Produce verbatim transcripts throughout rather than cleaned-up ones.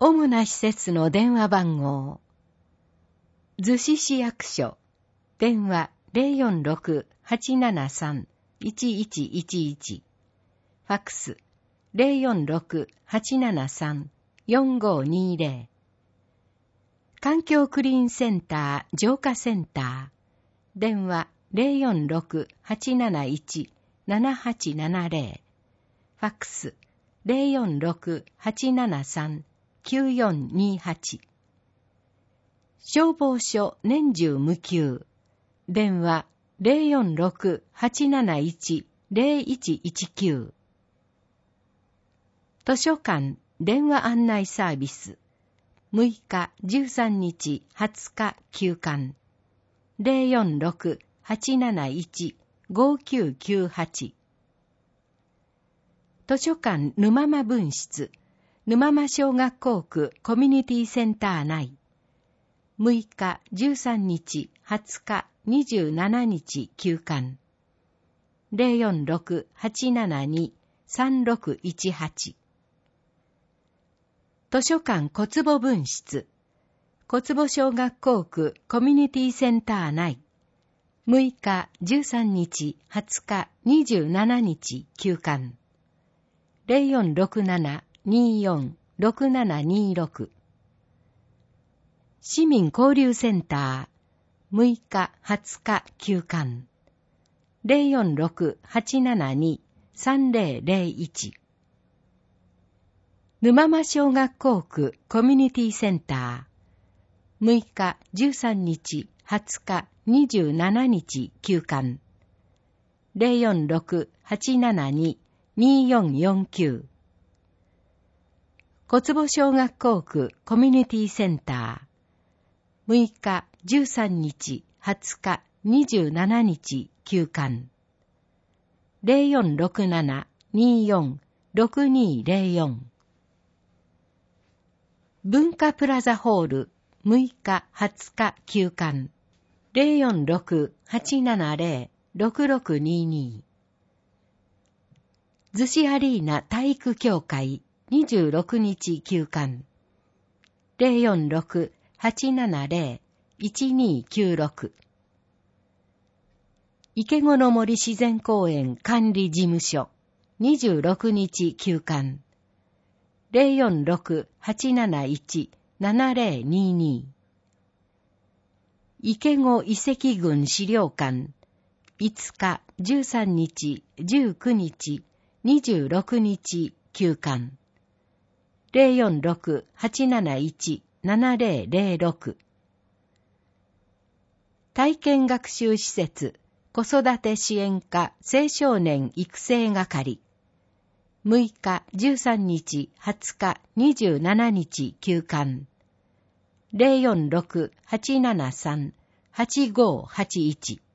主な施設の電話番号。逗子市役所、電話 ゼロよんろく はちななさん いちいちいちいち、ファックス ゼロよんろく はちななさん よんごにゼロ、環境クリーンセンター浄化センター、電話 ゼロよんろく はちなないち ななはちななゼロ、ファックス ゼロよんろく はちななさん きゅうよんにはち、消防署年中無休、電話 ゼロよんろく はちなないち ゼロいちいちきゅう、図書館電話案内サービス、むいかじゅうさんにちはつか休館、ゼロよんろく はちなないち ごきゅうきゅうはち、図書館沼間分室、沼間小学校区コミュニティセンター内、むいかじゅうさんにちはつかにじゅうしちにち休館、ゼロよんろく はちななに さんろくいちはち、図書館小坪分室、小坪小学校区コミュニティセンター内、むいかじゅうさんにちはつかにじゅうしちにち休館、ゼロよんろくなな にーよん ろくななにーろく、市民交流センター、むいかはつか休館、ゼロよんろく はちななに さんゼロゼロいち、沼間小学校区コミュニティセンター、むいかじゅうさんにちはつかにじゅうしちにち休館、ゼロよんろく はちななに にーよんよんきゅう、小坪小学校区コミュニティセンター、むいかじゅうさんにちはつかにじゅうしちにち休館、ゼロよんろくなな にーよん ろくにーゼロよん、文化プラザホールむいかはつか休館、ゼロよんろく はちななゼロ ろくろくにーにー、逗子アリーナ体育協会にじゅうろくにち休館、ゼロよんろく はちななゼロ いちにーきゅうろく、池子の森自然公園管理事務所にじゅうろくにち休館、ゼロよんろく はちなないち ななゼロにーにー、池子遺跡群資料館いつかじゅうさんにちじゅうくにちにじゅうろくにち休館、ゼロよんろく はちなないち ななゼロゼロろく、体験学習施設子育て支援課青少年育成係、むいかじゅうさんにちはつかにじゅうしちにち休館、ゼロよんろく はちななさん はちごはちいち、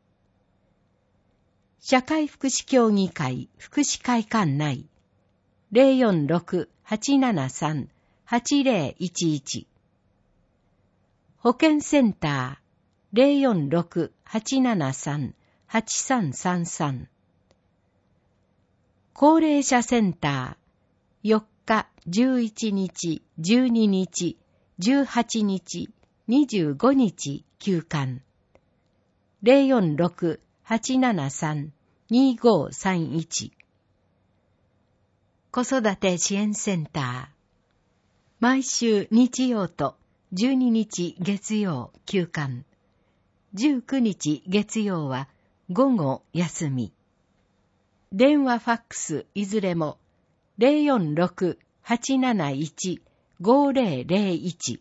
社会福祉協議会福祉会館内、ゼロよんろく はちななさん はちゼロいちいち、保健センター ゼロよんろく はちななさん はちさんさんさん、高齢者センターよっかじゅういちにちじゅうににちじゅうはちにちにじゅうごにち休館、ゼロよんろく はちななさん にーごさんいち、子育て支援センター、毎週日曜とじゅうににち月曜休館、じゅうくにち月曜は午後休み。電話ファックスいずれもゼロよんろく はちなないち ごゼロゼロいち、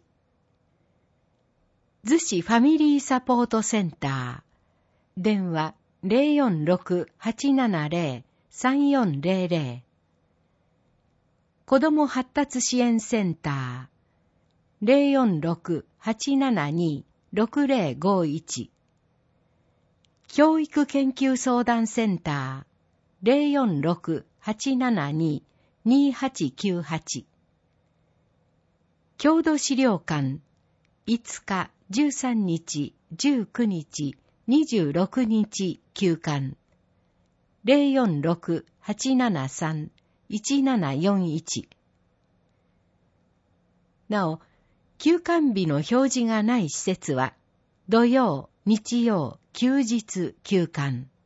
逗子ファミリーサポートセンター、電話ゼロよんろく はちななゼロ さんよんゼロゼロ、子ども発達支援センター、ゼロよんろく はちななに ろくゼロごいち、教育研究相談センター、ゼロよんろく はちななに にはちきゅうはち、郷土資料館いつかじゅうさんにちじゅうくにちにじゅうろくにち休館、ゼロよんろく はちななさん いちななよんいち、 なお、休館日の表示がない施設は、土曜、日曜、休日、休館。